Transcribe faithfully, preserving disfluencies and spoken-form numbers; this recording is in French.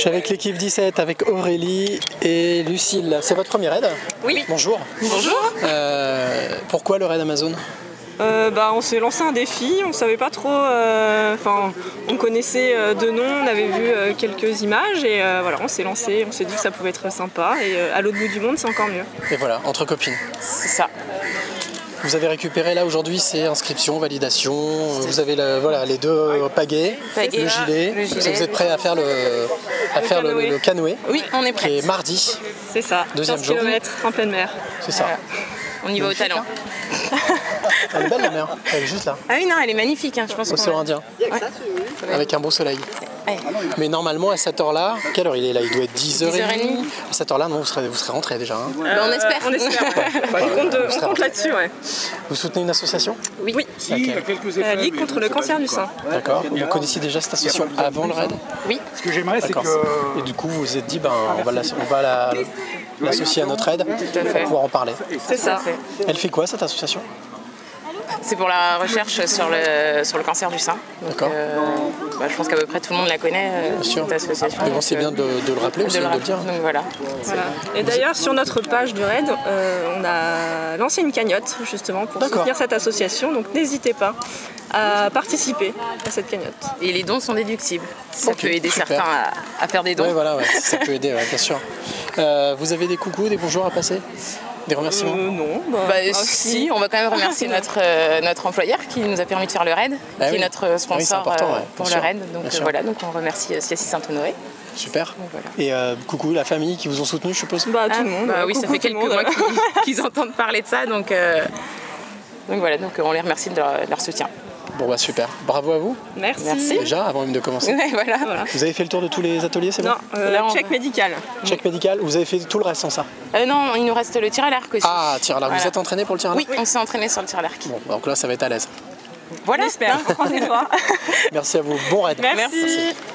Je suis avec l'équipe dix-sept, avec Aurélie et Lucille. C'est votre premier raid ? Oui. Bonjour. Bonjour. Euh, pourquoi le raid Amazon ? Euh, bah, on s'est lancé un défi, on savait pas trop, euh, enfin, on connaissait euh, de nom, on avait vu euh, quelques images et euh, voilà, on s'est lancé, on s'est dit que ça pouvait être sympa et euh, à l'autre bout du monde c'est encore mieux. Et voilà, entre copines. C'est ça. Vous avez récupéré là aujourd'hui, c'est inscription, validation, vous avez le, voilà, les deux pagaies, Pagaie, le gilet. le gilet. Vous êtes prêts à faire le, à Le faire le, canoë. le canoë, Oui, on est qui prêts. est mardi, C'est ça, Deuxième quinze jour. kilomètres en pleine mer. c'est ça. Voilà. On y va au talent. Elle est belle la mer, elle est juste là, Ah oui, non, elle est magnifique, hein, je pense. océan Indien, Ouais. avec un beau soleil. Ouais. Mais normalement à cette heure-là, quelle heure il est là ? Il doit être dix heures dix heures trente. trente. À cette heure-là, non, vous serez, vous serez rentrés déjà. Hein. Bah, on espère. On espère. on compte, on compte là-dessus, ouais. Vous soutenez une association ? Oui. Laquelle ? La Ligue contre le cancer du sein. D'accord. Vous connaissiez déjà cette association avant le raid ? Oui. Ce que j'aimerais, c'est D'accord. que. Et du coup, vous vous êtes dit, ben, on va l'asso- on va la- l'associer à notre aide pour fait. pouvoir en parler. C'est ça. fait. Elle fait quoi cette association ? C'est pour la recherche sur le, sur le cancer du sein. Donc, D'accord. euh, bah, je pense qu'à peu près tout le monde la connaît, euh, Bien sûr. cette association. Mais bon, Donc, c'est euh, bien de, de le rappeler aussi, de de le le dire. rappeler. Donc voilà. Voilà. Et d'ailleurs, sur notre page du raid, euh, on a lancé une cagnotte justement pour D'accord. soutenir cette association. Donc n'hésitez pas à participer à cette cagnotte. Et les dons sont déductibles. Ça Ok, peut aider super. certains à, à faire des dons. Oui, voilà, ouais, ça peut aider, ouais, bien sûr. Euh, vous avez des coucous, des bonjours à passer ? Des remerciements ? Euh, non, bah, Bah, ah, si, on va quand même remercier notre, euh, notre employeur qui nous a permis de faire le raid, Ah qui oui. est notre Ah oui, c'est sponsor important, euh, ouais, pour bien le sûr, raid. Donc bien euh, sûr. voilà, donc on remercie euh, Siassi Saint-Honoré. Super. voilà. Et euh, coucou la famille qui vous ont soutenu, je suppose ? bah, tout Ah, le monde. bah euh, oui, ça coucou fait tout le quelques monde. mois qu'ils qu'ils entendent parler de ça, donc, euh, donc voilà, donc on les remercie de leur, de leur soutien. Bon, bah super. Bravo à vous, Merci. Merci. déjà, avant même de commencer. Ouais, voilà. Voilà. Vous avez fait le tour de tous les ateliers, c'est bon ? Non, euh, Là, on check va- médical. Check médical, vous avez fait tout le reste sans ça ? Euh, non, il nous reste le tir à l'arc aussi. Ah, tir à l'arc. Vous Voilà. êtes entraîné pour le tir à l'arc ? Oui, on s'est entraîné sur le tir à l'arc. Bon, donc là, ça va être à l'aise. Voilà, J'espère. Croisez les doigts. Merci à vous. Bon raid. Merci.